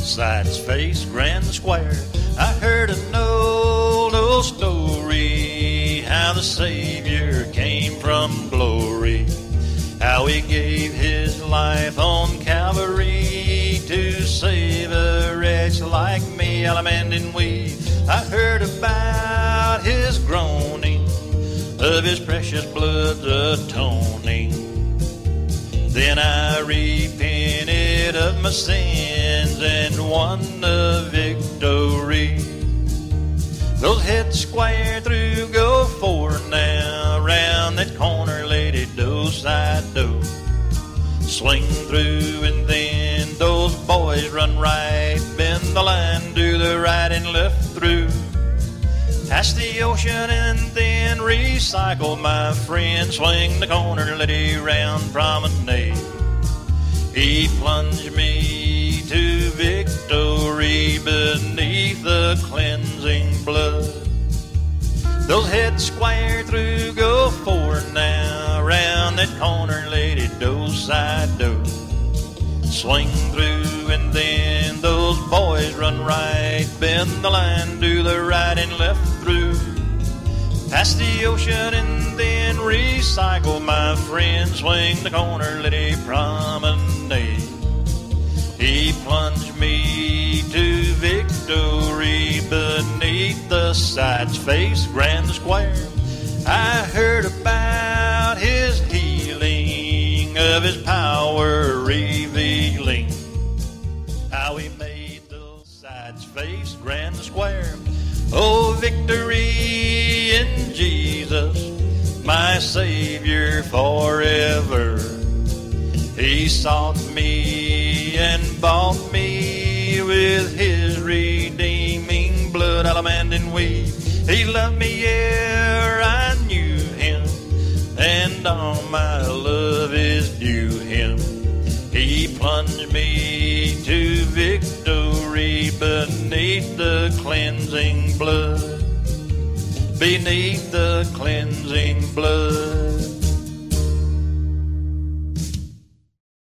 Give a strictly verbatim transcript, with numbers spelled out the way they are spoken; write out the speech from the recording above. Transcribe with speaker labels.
Speaker 1: sides face grand square. I heard an old, old story, how the Savior came from glory, how he gave his life on Calvary to save a wretch like me, Allemande and we. I heard about his groaning, of his precious blood's atoning. Then I repented of my sins and won the victory. Those head square through, go forward now, round that corner, lady, do side do. Swing through and then those boys run right, bend the line, do the right and left through. Past the ocean and then recycle, my friend, swing the corner, lady, round promenade. He plunged me to victory beneath the cleansing blood. Those heads square through, go forward now, round that corner, lady, do side do. Swing through and then those boys run right, bend the line, do the right and left through. Past the ocean and then recycle, my friend, swing the corner, lady, promenade. He plunged me to victory beneath the sides face grand square. I heard about his healing, of his power revealing, how he made those sides face grand square. Oh, victory in Jesus, my Savior forever. He sought me and bought me with his redeeming blood, Allemande and we. He loved me ere I knew him, and all my love is due him. He plunged me to victory beneath the cleansing blood, beneath the cleansing blood.